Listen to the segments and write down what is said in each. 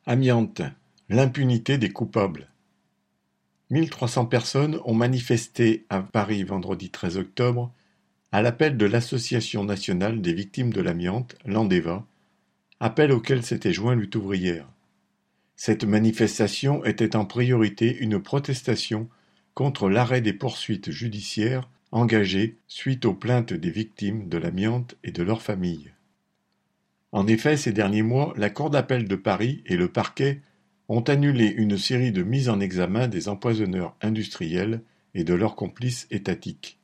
Amiante, l'impunité des coupables. 1300 personnes ont manifesté à Paris vendredi 13 octobre à l'appel de l'Association nationale des victimes de l'amiante, l'ANDEVA, appel auquel s'était joint Lutte ouvrière. Cette manifestation était en priorité une protestation contre l'arrêt des poursuites judiciaires engagées suite aux plaintes des victimes de l'amiante et de leurs familles. En effet, ces derniers mois, la Cour d'appel de Paris et le parquet ont annulé une série de mises en examen des empoisonneurs industriels et de leurs complices étatiques.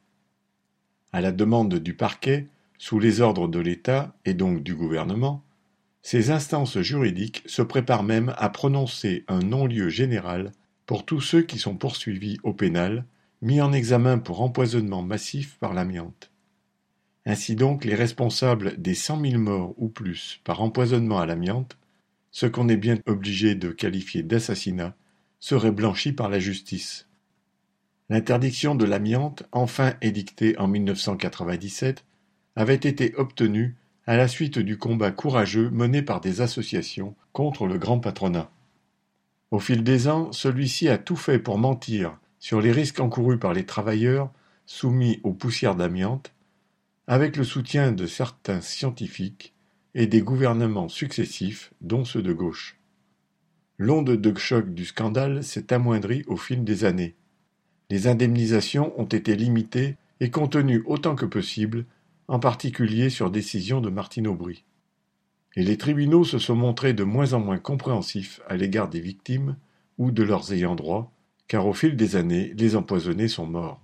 À la demande du parquet, sous les ordres de l'État et donc du gouvernement, ces instances juridiques se préparent même à prononcer un non-lieu général pour tous ceux qui sont poursuivis au pénal, mis en examen pour empoisonnement massif par l'amiante. Ainsi donc, les responsables des 100 000 morts ou plus par empoisonnement à l'amiante, ce qu'on est bien obligé de qualifier d'assassinat, seraient blanchis par la justice. L'interdiction de l'amiante, enfin édictée en 1997, avait été obtenue à la suite du combat courageux mené par des associations contre le grand patronat. Au fil des ans, celui-ci a tout fait pour mentir sur les risques encourus par les travailleurs soumis aux poussières d'amiante, avec le soutien de certains scientifiques et des gouvernements successifs, dont ceux de gauche. L'onde de choc du scandale s'est amoindrie au fil des années. Les indemnisations ont été limitées et contenues autant que possible, en particulier sur décision de Martine Aubry. Et les tribunaux se sont montrés de moins en moins compréhensifs à l'égard des victimes ou de leurs ayants droit, car au fil des années, les empoisonnés sont morts.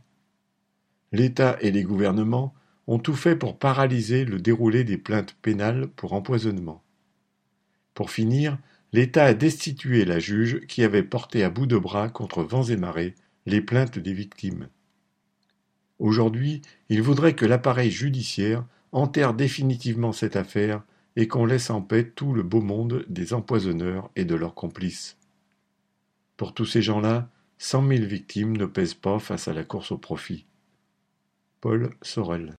L'État et les gouvernements ont tout fait pour paralyser le déroulé des plaintes pénales pour empoisonnement. Pour finir, l'État a destitué la juge qui avait porté à bout de bras contre vents et marées les plaintes des victimes. Aujourd'hui, il voudrait que l'appareil judiciaire enterre définitivement cette affaire et qu'on laisse en paix tout le beau monde des empoisonneurs et de leurs complices. Pour tous ces gens-là, 100 000 victimes ne pèsent pas face à la course au profit. Paul Sorel.